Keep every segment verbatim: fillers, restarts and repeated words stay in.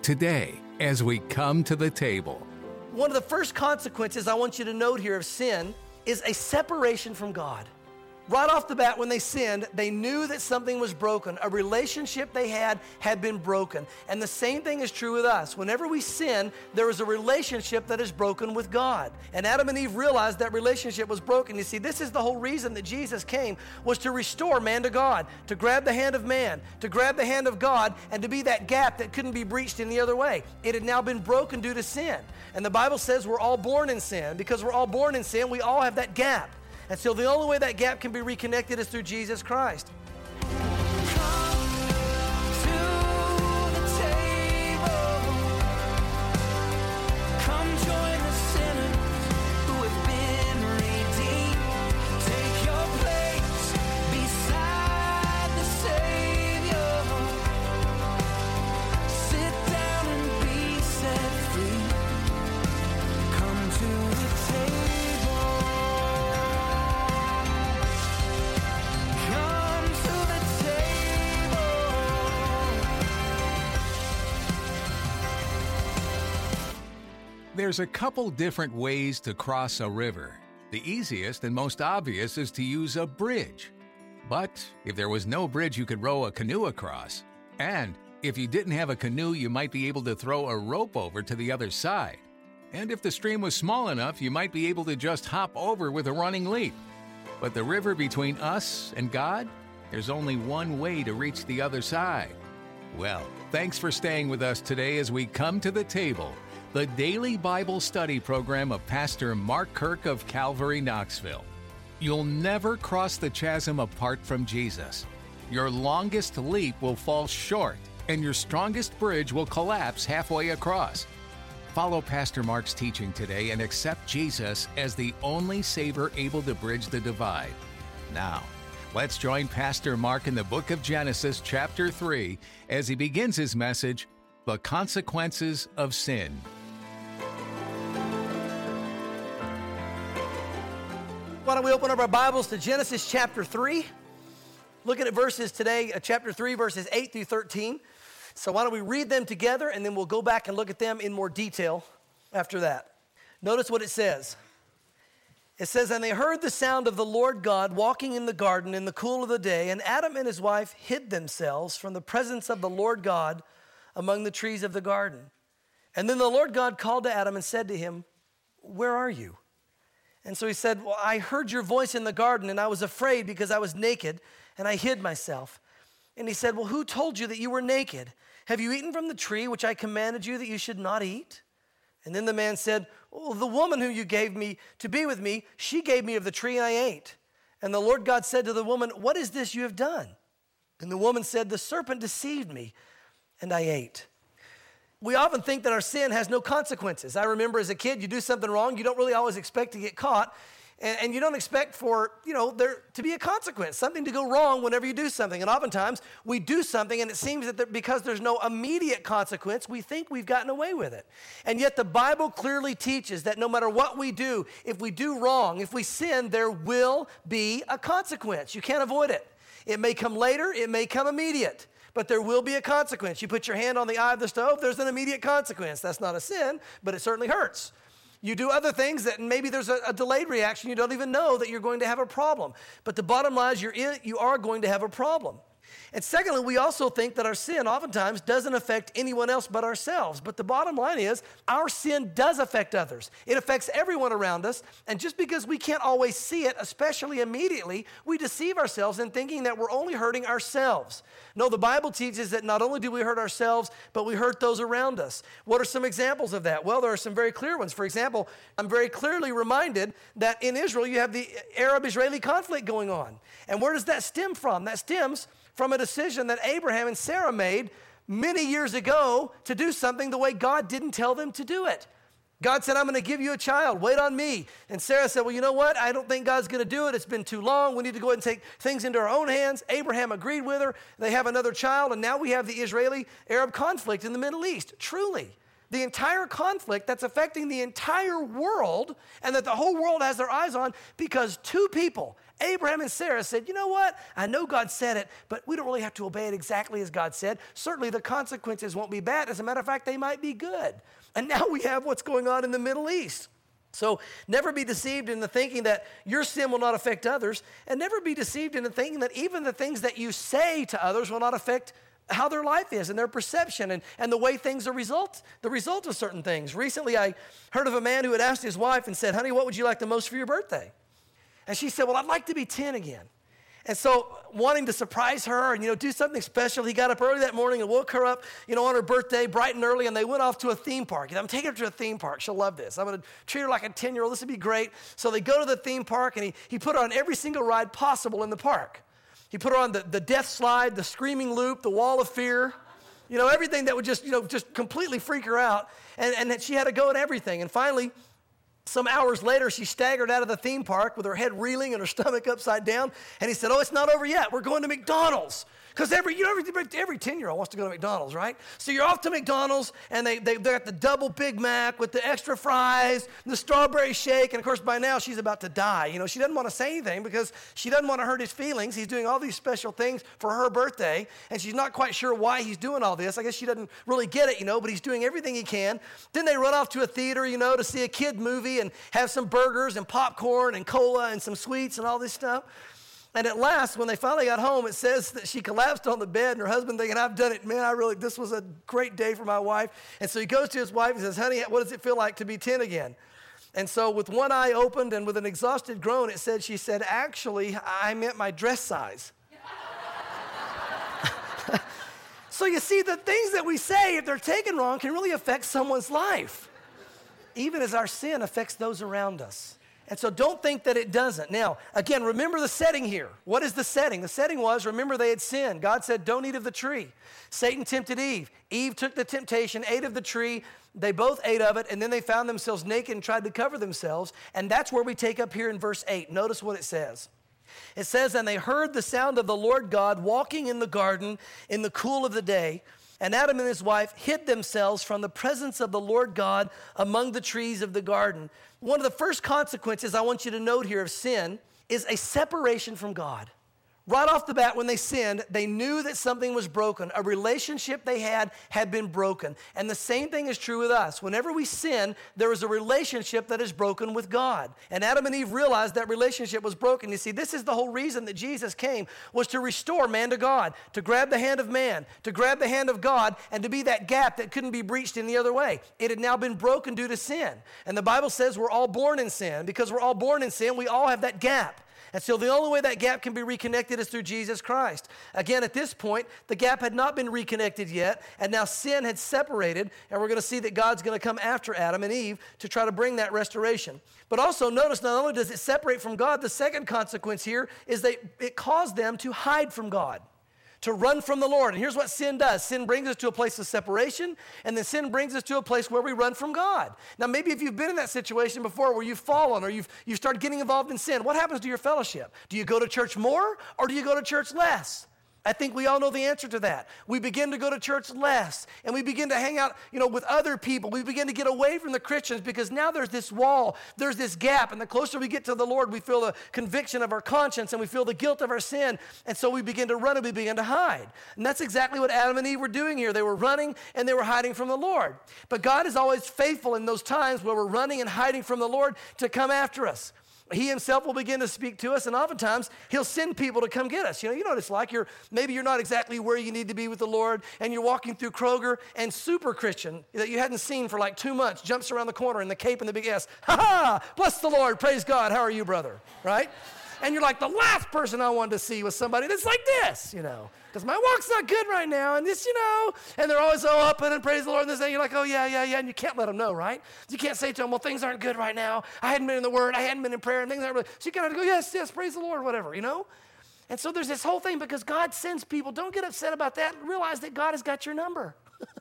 today as we come to the table. One of the first consequences I want you to note here of sin is a separation from God. Right off the bat, when they sinned, they knew that something was broken. A relationship they had had been broken. And the same thing is true with us. Whenever we sin, there is a relationship that is broken with God. And Adam and Eve realized that relationship was broken. You see, this is the whole reason that Jesus came, was to restore man to God, to grab the hand of man, to grab the hand of God, and to be that gap that couldn't be breached any other way. It had now been broken due to sin. And the Bible says we're all born in sin. Because we're all born in sin, we all have that gap. And so the only way that gap can be reconnected is through Jesus Christ. There's a couple different ways to cross a river. The easiest and most obvious is to use a bridge. But if there was no bridge, you could row a canoe across. And if you didn't have a canoe, you might be able to throw a rope over to the other side. And if the stream was small enough, you might be able to just hop over with a running leap. But the river between us and God, there's only one way to reach the other side. Well, thanks for staying with us today as we come to the table, the daily Bible study program of Pastor Mark Kirk of Calvary, Knoxville. You'll never cross the chasm apart from Jesus. Your longest leap will fall short, and your strongest bridge will collapse halfway across. Follow Pastor Mark's teaching today and accept Jesus as the only Savior able to bridge the divide. Now, let's join Pastor Mark in the book of Genesis, chapter three, as he begins his message, The Consequences of Sin. Why don't we open up our Bibles to Genesis chapter three? Looking at verses today, uh, chapter three, verses eight through thirteen. So why don't we read them together, and then we'll go back and look at them in more detail after that. Notice what it says. It says, "And they heard the sound of the Lord God walking in the garden in the cool of the day, and Adam and his wife hid themselves from the presence of the Lord God among the trees of the garden. And then the Lord God called to Adam and said to him, 'Where are you?' And so he said, 'Well, I heard your voice in the garden, and I was afraid because I was naked, and I hid myself.' And he said, 'Well, who told you that you were naked? Have you eaten from the tree which I commanded you that you should not eat?' And then the man said, 'Well, the woman whom you gave me to be with me, she gave me of the tree, and I ate.' And the Lord God said to the woman, 'What is this you have done?' And the woman said, 'The serpent deceived me, and I ate.'" We often think that our sin has no consequences. I remember as a kid, you do something wrong, you don't really always expect to get caught, and, and you don't expect for, you know, there to be a consequence, something to go wrong whenever you do something. And oftentimes, we do something, and it seems that there, because there's no immediate consequence, we think we've gotten away with it. And yet the Bible clearly teaches that no matter what we do, if we do wrong, if we sin, there will be a consequence. You can't avoid it. It may come later, it may come immediate. But there will be a consequence. You put your hand on the eye of the stove, there's an immediate consequence. That's not a sin, but it certainly hurts. You do other things that maybe there's a, a delayed reaction. You don't even know that you're going to have a problem. But the bottom line is you're in, you are going to have a problem. And secondly, we also think that our sin oftentimes doesn't affect anyone else but ourselves. But the bottom line is our sin does affect others. It affects everyone around us. And just because we can't always see it, especially immediately, we deceive ourselves in thinking that we're only hurting ourselves. No, the Bible teaches that not only do we hurt ourselves, but we hurt those around us. What are some examples of that? Well, there are some very clear ones. For example, I'm very clearly reminded that in Israel, you have the Arab-Israeli conflict going on. And where does that stem from? That stems from a decision that Abraham and Sarah made many years ago to do something the way God didn't tell them to do it. God said, "I'm going to give you a child. Wait on me." And Sarah said, "Well, you know what? I don't think God's going to do it. It's been too long. We need to go ahead and take things into our own hands." Abraham agreed with her. They have another child, and now we have the Israeli-Arab conflict in the Middle East. Truly, the entire conflict that's affecting the entire world and that the whole world has their eyes on because two people, Abraham and Sarah, said, you know what? I know God said it, but we don't really have to obey it exactly as God said. Certainly the consequences won't be bad. As a matter of fact, they might be good. And now we have what's going on in the Middle East. So never be deceived into thinking that your sin will not affect others, and never be deceived into thinking that even the things that you say to others will not affect how their life is and their perception and, and the way things are result, the result of certain things. Recently, I heard of a man who had asked his wife and said, honey, what would you like the most for your birthday? And she said, well, I'd like to be ten again. And so wanting to surprise her and, you know, do something special, he got up early that morning and woke her up, you know, on her birthday, bright and early, and they went off to a theme park. And I'm taking her to a theme park. She'll love this. I'm going to treat her like a ten-year-old. This would be great. So they go to the theme park, and he, he put her on every single ride possible in the park. He put her on the, the death slide, the screaming loop, the wall of fear, you know, everything that would just, you know, just completely freak her out. And, and that she had to go at everything. And finally, some hours later, she staggered out of the theme park with her head reeling and her stomach upside down. And he said, oh, it's not over yet. We're going to McDonald's. Because every, you know, every, every ten-year-old wants to go to McDonald's, right? So you're off to McDonald's, and they, they, they got the double Big Mac with the extra fries, the strawberry shake, and of course, by now, she's about to die. You know, she doesn't want to say anything because she doesn't want to hurt his feelings. He's doing all these special things for her birthday, and she's not quite sure why he's doing all this. I guess she doesn't really get it, you know, but he's doing everything he can. Then they run off to a theater, you know, to see a kid movie and have some burgers and popcorn and cola and some sweets and all this stuff. And at last, when they finally got home, it says that she collapsed on the bed, and her husband thinking, I've done it. Man, I really, this was a great day for my wife. And so he goes to his wife and says, honey, what does it feel like to be ten again? And so with one eye opened and with an exhausted groan, it said, she said, actually, I meant my dress size. So you see, the things that we say, if they're taken wrong, can really affect someone's life, even as our sin affects those around us. And so don't think that it doesn't. Now, again, remember the setting here. What is the setting? The setting was, remember they had sinned. God said, don't eat of the tree. Satan tempted Eve. Eve took the temptation, ate of the tree. They both ate of it, and then they found themselves naked and tried to cover themselves. And that's where we take up here in verse eight. Notice what it says. It says, and they heard the sound of the Lord God walking in the garden in the cool of the day. And Adam and his wife hid themselves from the presence of the Lord God among the trees of the garden. One of the first consequences I want you to note here of sin is a separation from God. Right off the bat, when they sinned, they knew that something was broken. A relationship they had had been broken. And the same thing is true with us. Whenever we sin, there is a relationship that is broken with God. And Adam and Eve realized that relationship was broken. You see, this is the whole reason that Jesus came, was to restore man to God, to grab the hand of man, to grab the hand of God, and to be that gap that couldn't be breached in the other way. It had now been broken due to sin. And the Bible says we're all born in sin. Because we're all born in sin, we all have that gap. And so the only way that gap can be reconnected is through Jesus Christ. Again, at this point, the gap had not been reconnected yet, and now sin had separated, and we're going to see that God's going to come after Adam and Eve to try to bring that restoration. But also notice, not only does it separate from God, the second consequence here is that it caused them to hide from God, to run from the Lord. And here's what sin does. Sin brings us to a place of separation, and then sin brings us to a place where we run from God. Now, maybe if you've been in that situation before where you've fallen or you've, you've started getting involved in sin, what happens to your fellowship? Do you go to church more or do you go to church less? I think we all know the answer to that. We begin to go to church less, and we begin to hang out, you know, with other people. We begin to get away from the Christians because now there's this wall, there's this gap, and the closer we get to the Lord, we feel the conviction of our conscience, and we feel the guilt of our sin, and so we begin to run and we begin to hide. And that's exactly what Adam and Eve were doing here. They were running and they were hiding from the Lord. But God is always faithful in those times where we're running and hiding from the Lord to come after us. He himself will begin to speak to us, and oftentimes he'll send people to come get us. You know, you know what it's like. You're maybe you're not exactly where you need to be with the Lord, and you're walking through Kroger, and super Christian that you hadn't seen for like two months jumps around the corner in the cape and the big S. Ha ha! Bless the Lord, praise God. How are you, brother? Right? And you're like, the last person I wanted to see was somebody that's like this, you know, because my walk's not good right now, and this, you know, and they're always so up and praise the Lord, and this, and you're like, oh, yeah, yeah, yeah, and you can't let them know, right? You can't say to them, well, things aren't good right now. I hadn't been in the Word. I hadn't been in prayer, and things aren't really, so you kind of go, yes, yes, praise the Lord, whatever, you know? And so there's this whole thing because God sends people. Don't get upset about that. Realize that God has got your number.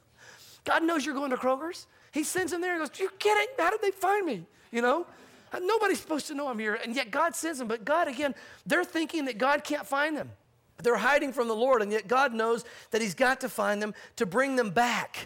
God knows you're going to Kroger's. He sends them there and goes, you kidding? How did they find me, you know? Nobody's supposed to know I'm here, and yet God sends them. But God, again, they're thinking that God can't find them. They're hiding from the Lord, and yet God knows that he's got to find them to bring them back,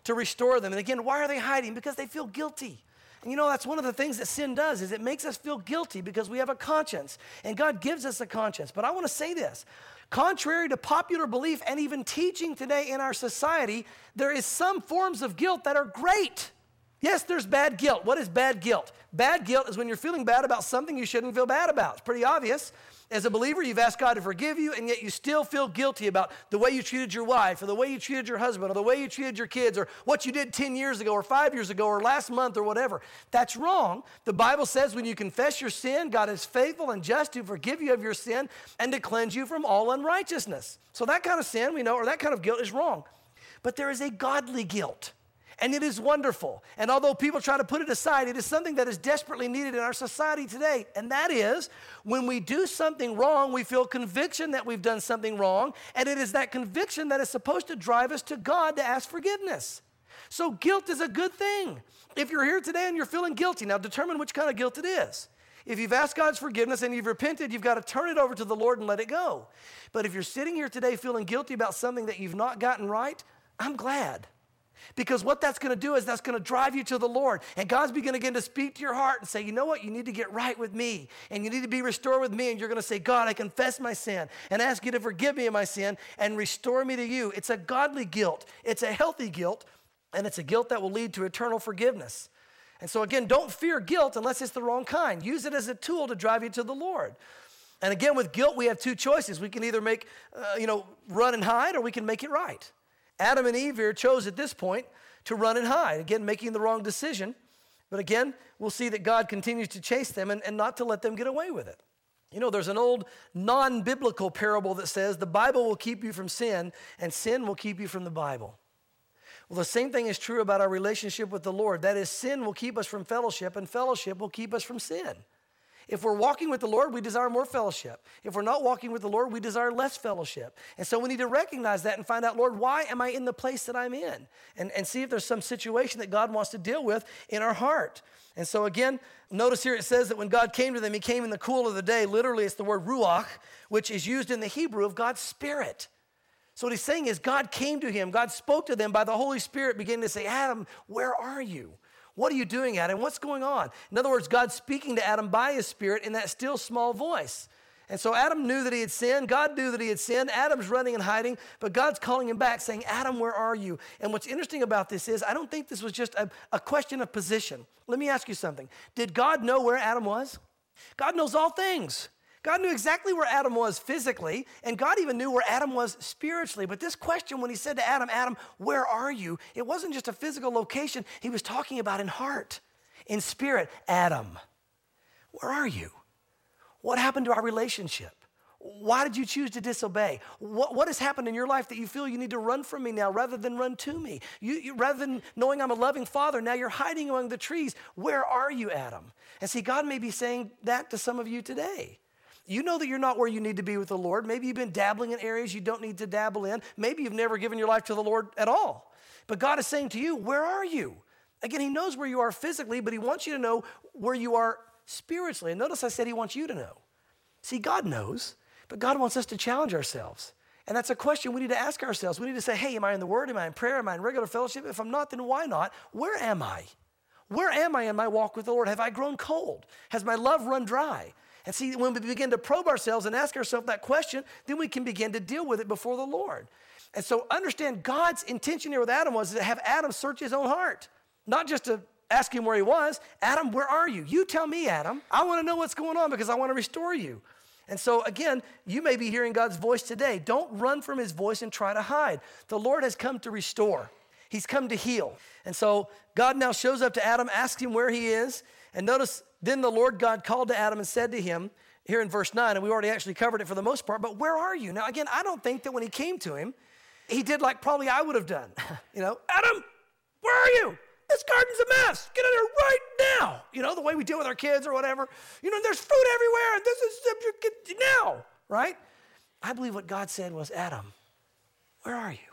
to restore them. And again, why are they hiding? Because they feel guilty. And you know, that's one of the things that sin does, is it makes us feel guilty because we have a conscience. And God gives us a conscience. But I want to say this. Contrary to popular belief and even teaching today in our society, there is some forms of guilt that are great. Yes, there's bad guilt. What is bad guilt? Bad guilt is when you're feeling bad about something you shouldn't feel bad about. It's pretty obvious. As a believer, you've asked God to forgive you, and yet you still feel guilty about the way you treated your wife, or the way you treated your husband, or the way you treated your kids, or what you did ten years ago, or five years ago, or last month, or whatever. That's wrong. The Bible says when you confess your sin, God is faithful and just to forgive you of your sin and to cleanse you from all unrighteousness. So that kind of sin, we know, or that kind of guilt is wrong. But there is a godly guilt. And it is wonderful. And although people try to put it aside, it is something that is desperately needed in our society today. And that is, when we do something wrong, we feel conviction that we've done something wrong. And it is that conviction that is supposed to drive us to God to ask forgiveness. So guilt is a good thing. If you're here today and you're feeling guilty, now determine which kind of guilt it is. If you've asked God's forgiveness and you've repented, you've got to turn it over to the Lord and let it go. But if you're sitting here today feeling guilty about something that you've not gotten right, I'm glad. Because what that's going to do is that's going to drive you to the Lord. And God's going to begin to speak to your heart and say, you know what? You need to get right with me. And you need to be restored with me. And you're going to say, God, I confess my sin and ask you to forgive me of my sin and restore me to you. It's a godly guilt. It's a healthy guilt. And it's a guilt that will lead to eternal forgiveness. And so again, don't fear guilt unless it's the wrong kind. Use it as a tool to drive you to the Lord. And again, with guilt, we have two choices. We can either make, uh, you know, run and hide, or we can make it right. Adam and Eve here chose at this point to run and hide, again, making the wrong decision. But again, we'll see that God continues to chase them and, and not to let them get away with it. You know, there's an old non-biblical parable that says the Bible will keep you from sin and sin will keep you from the Bible. Well, the same thing is true about our relationship with the Lord. That is, sin will keep us from fellowship and fellowship will keep us from sin. If we're walking with the Lord, we desire more fellowship. If we're not walking with the Lord, we desire less fellowship. And so we need to recognize that and find out, Lord, why am I in the place that I'm in? And, and see if there's some situation that God wants to deal with in our heart. And so again, notice here it says that when God came to them, he came in the cool of the day. Literally, it's the word ruach, which is used in the Hebrew of God's Spirit. So what he's saying is God came to him. God spoke to them by the Holy Spirit, beginning to say, Adam, where are you? What are you doing, Adam? What's going on? In other words, God's speaking to Adam by his Spirit in that still small voice. And so Adam knew that he had sinned. God knew that he had sinned. Adam's running and hiding, but God's calling him back saying, Adam, where are you? And what's interesting about this is I don't think this was just a, a question of position. Let me ask you something. Did God know where Adam was? God knows all things. God knew exactly where Adam was physically, and God even knew where Adam was spiritually. But this question, when he said to Adam, Adam, where are you? It wasn't just a physical location. He was talking about in heart, in spirit. Adam, where are you? What happened to our relationship? Why did you choose to disobey? What, what has happened in your life that you feel you need to run from me now rather than run to me? You, you, rather than knowing I'm a loving father, now you're hiding among the trees. Where are you, Adam? And see, God may be saying that to some of you today. You know that you're not where you need to be with the Lord. Maybe you've been dabbling in areas you don't need to dabble in. Maybe you've never given your life to the Lord at all. But God is saying to you, where are you? Again, he knows where you are physically, but he wants you to know where you are spiritually. And notice I said he wants you to know. See, God knows, but God wants us to challenge ourselves. And that's a question we need to ask ourselves. We need to say, hey, am I in the Word? Am I in prayer? Am I in regular fellowship? If I'm not, then why not? Where am I? Where am I in my walk with the Lord? Have I grown cold? Has my love run dry? And see, when we begin to probe ourselves and ask ourselves that question, then we can begin to deal with it before the Lord. And so understand God's intention here with Adam was to have Adam search his own heart, not just to ask him where he was. Adam, where are you? You tell me, Adam. I want to know what's going on because I want to restore you. And so again, you may be hearing God's voice today. Don't run from his voice and try to hide. The Lord has come to restore. He's come to heal. And so God now shows up to Adam, asks him where he is. And notice, then the Lord God called to Adam and said to him, here in verse nine, and we already actually covered it for the most part, but where are you? Now, again, I don't think that when he came to him, he did like probably I would have done. You know, Adam, where are you? This garden's a mess. Get in there right now. You know, the way we deal with our kids or whatever. You know, there's fruit everywhere, and this is get now, right? I believe what God said was, Adam, where are you?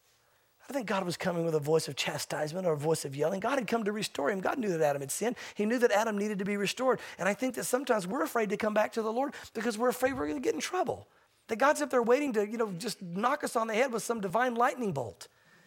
I think God was coming with a voice of chastisement or a voice of yelling. God had come to restore him. God knew that Adam had sinned. He knew that Adam needed to be restored. And I think that sometimes we're afraid to come back to the Lord because we're afraid we're going to get in trouble. That God's up there waiting to, you know, just knock us on the head with some divine lightning bolt.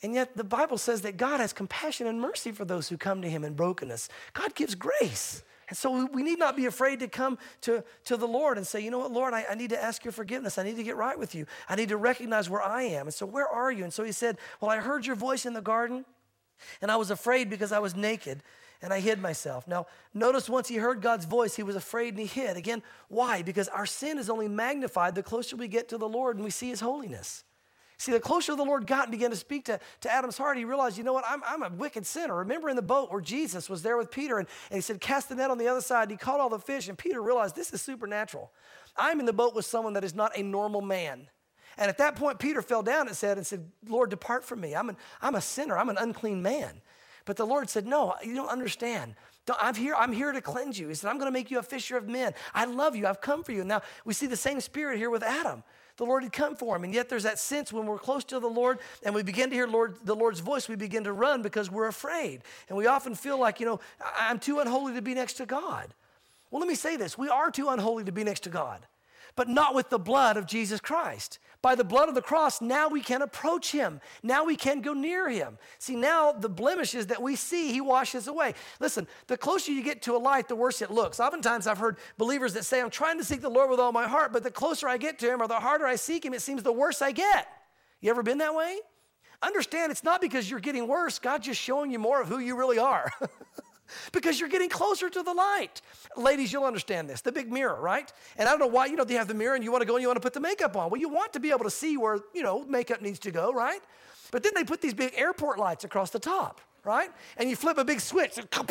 And yet the Bible says that God has compassion and mercy for those who come to him in brokenness. God gives grace. And so we need not be afraid to come to, to the Lord and say, you know what, Lord, I, I need to ask your forgiveness. I need to get right with you. I need to recognize where I am. And so where are you? And so he said, well, I heard your voice in the garden, and I was afraid because I was naked, and I hid myself. Now, notice once he heard God's voice, he was afraid and he hid. Again, why? Because our sin is only magnified the closer we get to the Lord and we see his holiness. See, the closer the Lord got and began to speak to, to Adam's heart, he realized, you know what, I'm, I'm a wicked sinner. Remember in the boat where Jesus was there with Peter, and, and he said, cast the net on the other side. And he caught all the fish, and Peter realized this is supernatural. I'm in the boat with someone that is not a normal man. And at that point, Peter fell down and said, and said, Lord, depart from me. I'm, an, I'm a sinner. I'm an unclean man. But the Lord said, no, you don't understand. I'm here, I'm here to cleanse you. He said, I'm going to make you a fisher of men. I love you. I've come for you. Now, we see the same spirit here with Adam. The Lord had come for him. And yet there's that sense when we're close to the Lord and we begin to hear Lord, the Lord's voice, we begin to run because we're afraid. And we often feel like, you know, I'm too unholy to be next to God. Well, let me say this. We are too unholy to be next to God, but not with the blood of Jesus Christ. By the blood of the cross, now we can approach him. Now we can go near him. See, now the blemishes that we see, he washes away. Listen, the closer you get to a light, the worse it looks. Oftentimes I've heard believers that say, I'm trying to seek the Lord with all my heart, but the closer I get to him or the harder I seek him, it seems the worse I get. You ever been that way? Understand, it's not because you're getting worse. God's just showing you more of who you really are. Because you're getting closer to the light. Ladies, you'll understand this, the big mirror, right? And I don't know why, you know, you have the mirror and you want to go and you want to put the makeup on. Well, you want to be able to see where, you know, makeup needs to go, right? But then they put these big airport lights across the top, right? And you flip a big switch. They come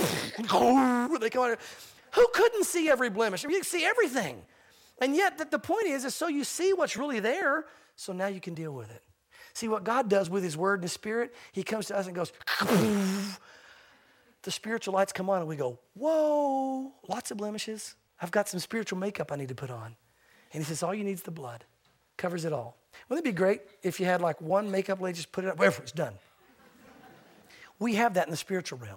on. Who couldn't see every blemish? I mean, you can see everything. And yet the, the point is, is so you see what's really there, so now you can deal with it. See, what God does with his word and his spirit, he comes to us and goes, the spiritual lights come on and we go, whoa, lots of blemishes. I've got some spiritual makeup I need to put on. And he says, all you need is the blood. Covers it all. Wouldn't it be great if you had like one makeup lady, just put it up, wherever it's done. We have that in the spiritual realm.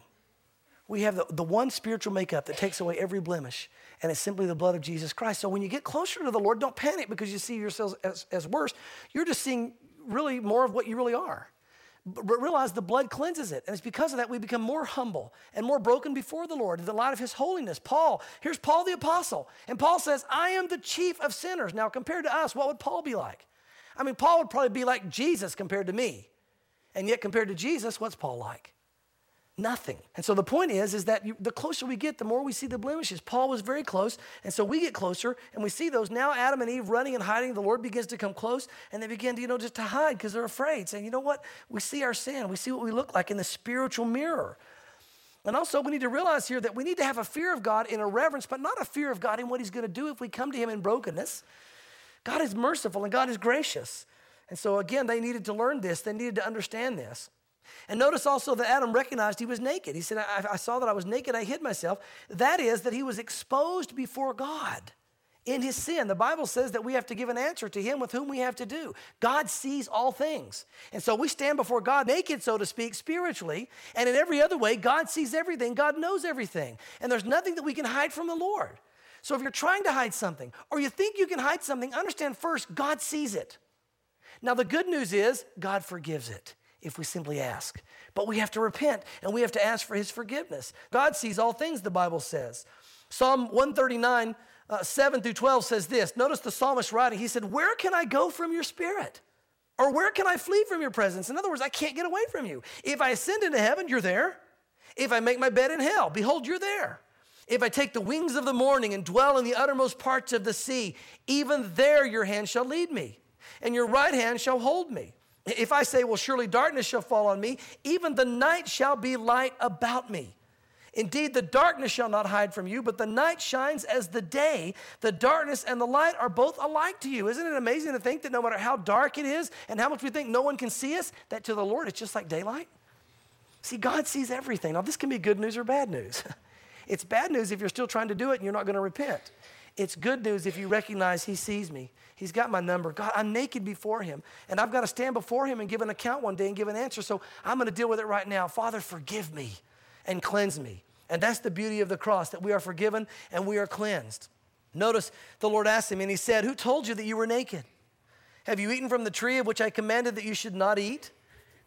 We have the, the one spiritual makeup that takes away every blemish, and it's simply the blood of Jesus Christ. So when you get closer to the Lord, don't panic because you see yourselves as, as worse. You're just seeing really more of what you really are. But realize the blood cleanses it. And it's because of that we become more humble and more broken before the Lord in the light of his holiness. Paul, here's Paul the apostle. And Paul says, I am the chief of sinners. Now, compared to us, what would Paul be like? I mean, Paul would probably be like Jesus compared to me. And yet compared to Jesus, what's Paul like? Nothing. And so the point is, is that you, the closer we get, the more we see the blemishes. Paul was very close, and so we get closer, and we see those. Now Adam and Eve running and hiding, the Lord begins to come close, and they begin to, you know, just to hide because they're afraid, saying, you know what? We see our sin. We see what we look like in the spiritual mirror. And also we need to realize here that we need to have a fear of God in a reverence, but not a fear of God in what he's going to do if we come to him in brokenness. God is merciful, and God is gracious. And so again, they needed to learn this. They needed to understand this. And notice also that Adam recognized he was naked. He said, I, I saw that I was naked, I hid myself. That is, that he was exposed before God in his sin. The Bible says that we have to give an answer to him with whom we have to do. God sees all things. And so we stand before God naked, so to speak, spiritually. And in every other way, God sees everything. God knows everything. And there's nothing that we can hide from the Lord. So if you're trying to hide something, or you think you can hide something, understand first, God sees it. Now the good news is, God forgives it if we simply ask. But we have to repent, and we have to ask for his forgiveness. God sees all things, the Bible says. Psalm one thirty-nine, uh, seven through twelve says this. Notice the psalmist writing. He said, where can I go from your spirit? Or where can I flee from your presence? In other words, I can't get away from you. If I ascend into heaven, you're there. If I make my bed in hell, behold, you're there. If I take the wings of the morning and dwell in the uttermost parts of the sea, even there your hand shall lead me, and your right hand shall hold me. If I say, well, surely darkness shall fall on me, even the night shall be light about me. Indeed, the darkness shall not hide from you, but the night shines as the day. The darkness and the light are both alike to you. Isn't it amazing to think that no matter how dark it is and how much we think no one can see us, that to the Lord it's just like daylight? See, God sees everything. Now, this can be good news or bad news. It's bad news if you're still trying to do it and you're not going to repent. It's good news if you recognize he sees me. He's got my number. God, I'm naked before him, and I've got to stand before him and give an account one day and give an answer, so I'm going to deal with it right now. Father, forgive me and cleanse me. And that's the beauty of the cross, that we are forgiven and we are cleansed. Notice the Lord asked him, and he said, who told you that you were naked? Have you eaten from the tree of which I commanded that you should not eat? Now,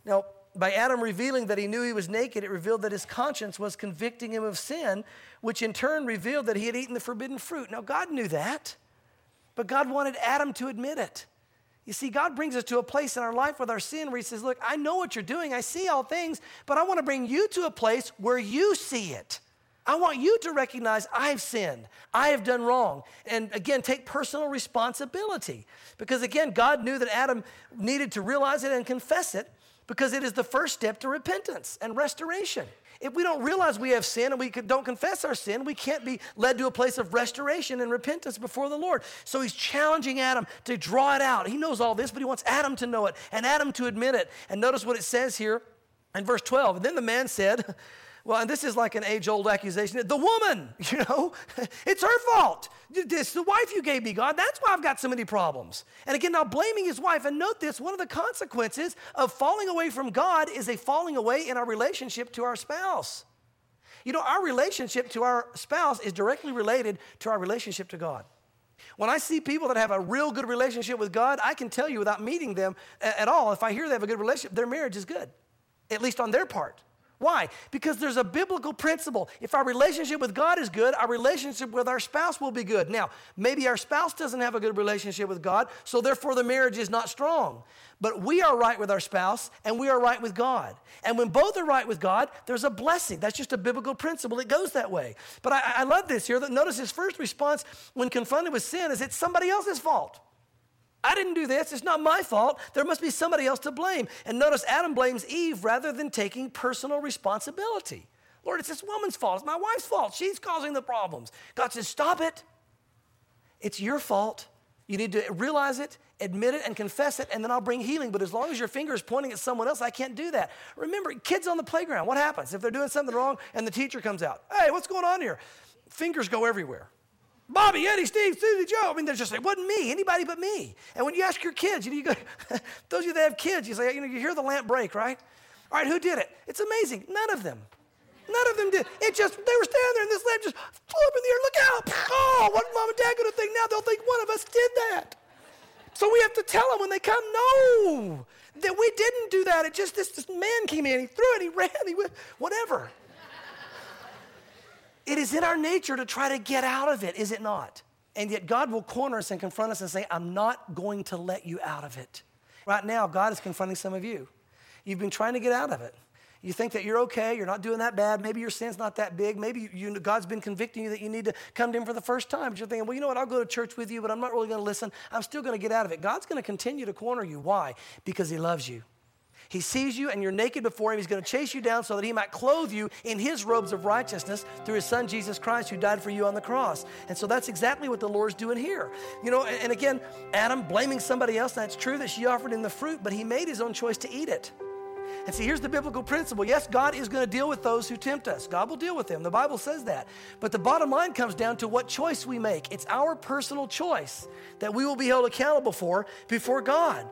by Adam revealing that he knew he was naked, it revealed that his conscience was convicting him of sin, which in turn revealed that he had eaten the forbidden fruit. Now, God knew that, but God wanted Adam to admit it. You see, God brings us to a place in our life with our sin where he says, look, I know what you're doing. I see all things, but I want to bring you to a place where you see it. I want you to recognize I've sinned. I have done wrong. And again, take personal responsibility. Because again, God knew that Adam needed to realize it and confess it because it is the first step to repentance and restoration. If we don't realize we have sin and we don't confess our sin, we can't be led to a place of restoration and repentance before the Lord. So he's challenging Adam to draw it out. He knows all this, but he wants Adam to know it and Adam to admit it. And notice what it says here in verse twelve. And then the man said, well, and this is like an age-old accusation. The woman, you know, it's her fault. It's the wife you gave me, God. That's why I've got so many problems. And again, now blaming his wife. And note this, one of the consequences of falling away from God is a falling away in our relationship to our spouse. You know, our relationship to our spouse is directly related to our relationship to God. When I see people that have a real good relationship with God, I can tell you without meeting them at all, if I hear they have a good relationship, their marriage is good, at least on their part. Why? Because there's a biblical principle. If our relationship with God is good, our relationship with our spouse will be good. Now, maybe our spouse doesn't have a good relationship with God, so therefore the marriage is not strong. But we are right with our spouse, and we are right with God. And when both are right with God, there's a blessing. That's just a biblical principle. It goes that way. But I, I love this here. That notice his first response when confronted with sin is it's somebody else's fault. I didn't do this. It's not my fault. There must be somebody else to blame. And notice Adam blames Eve rather than taking personal responsibility. Lord, it's this woman's fault. It's my wife's fault. She's causing the problems. God says, stop it. It's your fault. You need to realize it, admit it, and confess it, and then I'll bring healing. But as long as your finger is pointing at someone else, I can't do that. Remember, kids on the playground, what happens if they're doing something wrong and the teacher comes out? Hey, what's going on here? Fingers go everywhere. Bobby, Eddie, Steve, Susie, Joe. I mean, they're just like, it wasn't me, anybody but me. And when you ask your kids, you know, you go, those of you that have kids, you say, you know, you hear the lamp break, right? All right, who did it? It's amazing. None of them. None of them did. It just, they were standing there and this lamp just flew up in the air. Look out. Oh, what's mom and dad going to think now? They'll think one of us did that. So we have to tell them when they come, no, that we didn't do that. It just, this, this man came in, he threw it, he ran, he went, whatever. It is in our nature to try to get out of it, is it not? And yet God will corner us and confront us and say, I'm not going to let you out of it. Right now, God is confronting some of you. You've been trying to get out of it. You think that you're okay, you're not doing that bad, maybe your sin's not that big, maybe you, God's been convicting you that you need to come to him for the first time, but you're thinking, well, you know what, I'll go to church with you, but I'm not really going to listen. I'm still going to get out of it. God's going to continue to corner you. Why? Because he loves you. He sees you and you're naked before him. He's going to chase you down so that he might clothe you in his robes of righteousness through his son, Jesus Christ, who died for you on the cross. And so that's exactly what the Lord's doing here. You know, and, and again, Adam blaming somebody else. That's true that she offered him the fruit, but he made his own choice to eat it. And see, here's the biblical principle. Yes, God is going to deal with those who tempt us. God will deal with them. The Bible says that. But the bottom line comes down to what choice we make. It's our personal choice that we will be held accountable for before God.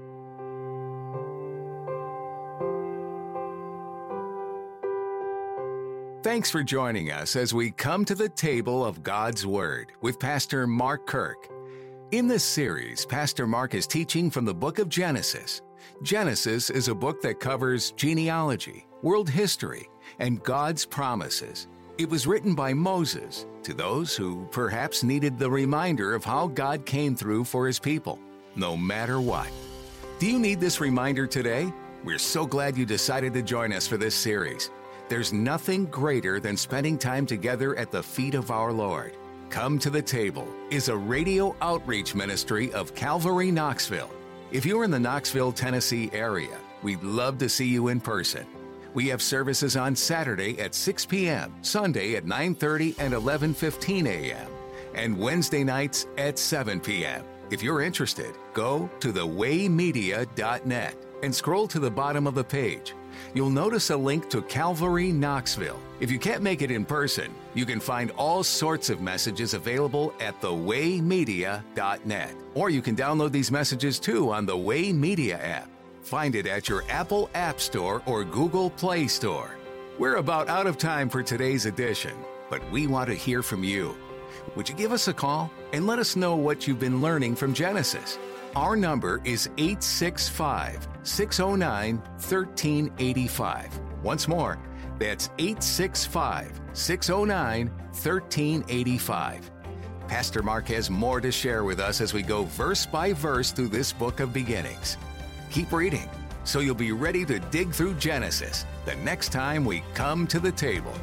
Thanks for joining us as we come to the table of God's Word with Pastor Mark Kirk. In this series, Pastor Mark is teaching from the book of Genesis. Genesis is a book that covers genealogy, world history, and God's promises. It was written by Moses to those who perhaps needed the reminder of how God came through for his people, no matter what. Do you need this reminder today? We're so glad you decided to join us for this series. There's nothing greater than spending time together at the feet of our Lord. Come to the Table is a radio outreach ministry of Calvary Knoxville. If you're in the Knoxville, Tennessee area, we'd love to see you in person. We have services on Saturday at six p.m., Sunday at nine thirty and eleven fifteen a.m., and Wednesday nights at seven p.m. If you're interested, go to the way media dot net and scroll to the bottom of the page. You'll notice a link to Calvary Knoxville. If you can't make it in person, you can find all sorts of messages available at the way media dot net. Or you can download these messages too on the Way Media app. Find it at your Apple App Store or Google Play Store. We're about out of time for today's edition, but we want to hear from you. Would you give us a call and let us know what you've been learning from Genesis? Our number is eight six five, six oh nine, one three eight five. Once more, that's eight six five, six oh nine, one three eight five. Pastor Mark has more to share with us as we go verse by verse through this book of beginnings. Keep reading, so you'll be ready to dig through Genesis the next time we come to the table.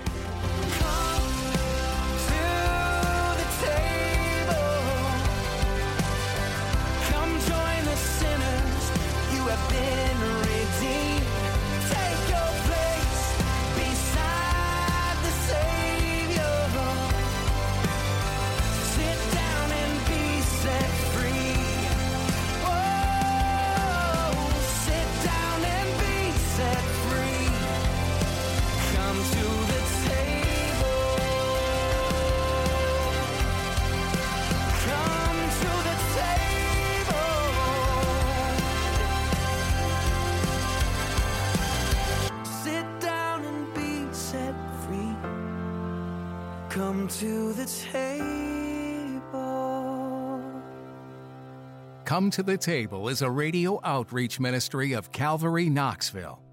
Come to the table. Come to the Table is a radio outreach ministry of Calvary Knoxville.